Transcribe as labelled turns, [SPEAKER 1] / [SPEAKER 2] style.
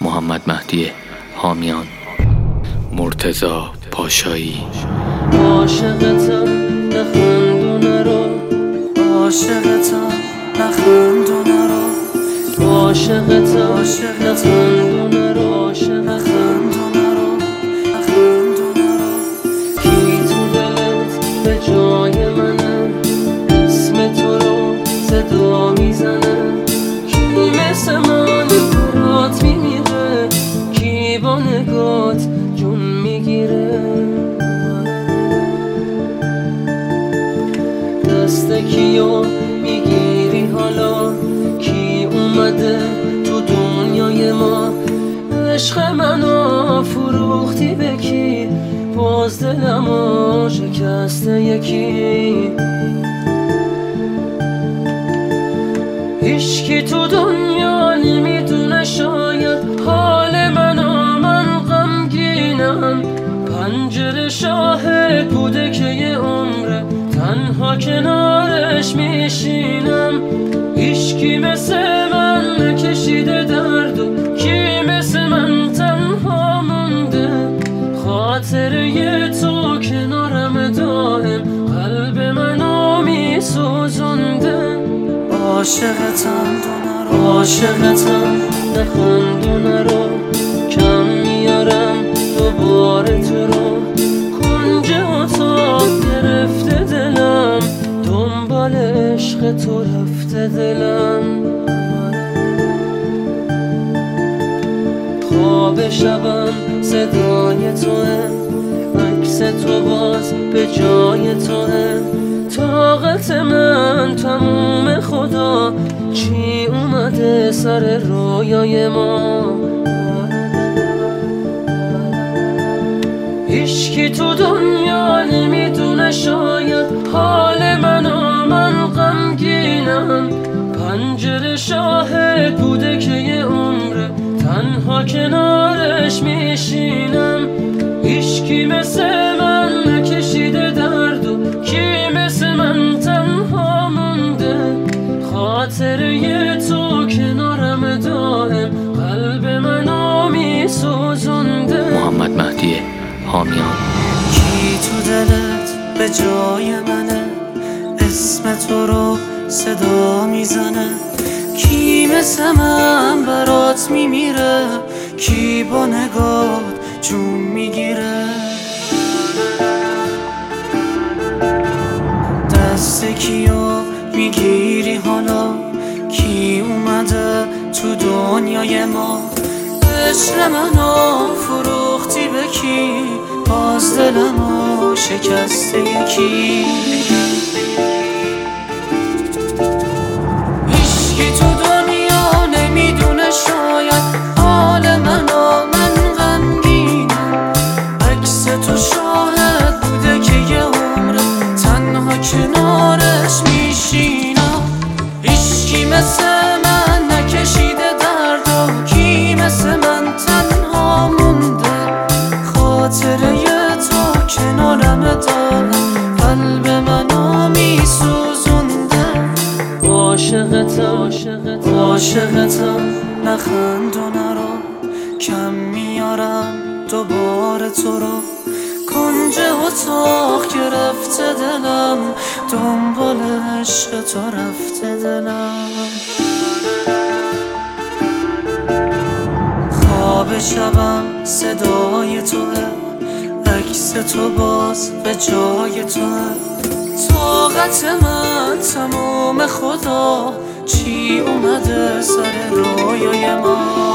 [SPEAKER 1] محمد مهدی حامیان، مرتضی پاشایی.
[SPEAKER 2] عاشقتم نخند و نرو، عاشقتم نخند و نرو، عاشقتم نخند و نرو، نخند و نرو، نخند و نرو. کی تو دلت به جای منه، اسم تو رو صدا میزنه. کی مثل من برات میمیره، کی با نگات جون میگیره. دست کیو میگیری حالا، کی اومده تو دنیای ما. عشق منو فروختی به کی، باز دلمو شکسته یکی. هیچکی تو دنیا نمیدونه شاید حال منو، من غمگینم. پنجره شاهد بوده که یه عمره تنها کنارش میشینم. هیچکی مثل من نکشیده درد و کی مثل من تنها مونده. خاطره تو کنارم دائم قلب منو میسوزونده. عاشقتم دو نرو، عاشقتم نخند و نرو. کم میارم دوباره تو رو، کنج اتاق گرفته دلم، دنبال عشق تو رفته دلم. خواب شبم صدای توه، عکس تو باز به جای توه. طاقت من تموم خدا، چی اومده سر رویای ما. هیچکی تو دنیا نمیدونه شاید حال منو، من غمگینم. پنجره شاهد بوده که یه عمره تنها کنارش میشینم. هیچکی مثل من نکشیده درد و کی مثل من تنها مونده. خاطره تو کنارم دائم قلب منو میسوزونده.
[SPEAKER 1] محمد مهدی حامیان.
[SPEAKER 2] کی تو دلت به جای منه، اسم تو رو صدا میزنه. کی مثل من برات میمیره، کی با نگات جون میگیره. دست کیو میگیری حالا، کی اومده تو دنیای ما. عشق منو فروختی به کی، باز دلمو شکسته یکی. هیچکی تو دنیا نمیدونه شاید حال منو، من غمگینم. عکس تو شاهد بوده که یه عمره تنها کنارش میشینم. هیچکی مثل من نکشیده درد و کی مثل من تنها مونده. خاطره تو کنارم دارم قلب منو میسوزونده. عاشقتم عاشقتم نخند و نرو. کم میارم دوباره تو رو، کنج اتاق گرفته دلم، دنبال عشق تو رفته دلم. خواب شبم صدای توه، عکس تو باز به جای توه. طاقت من تموم خدا، چی اومده سر رویای ما.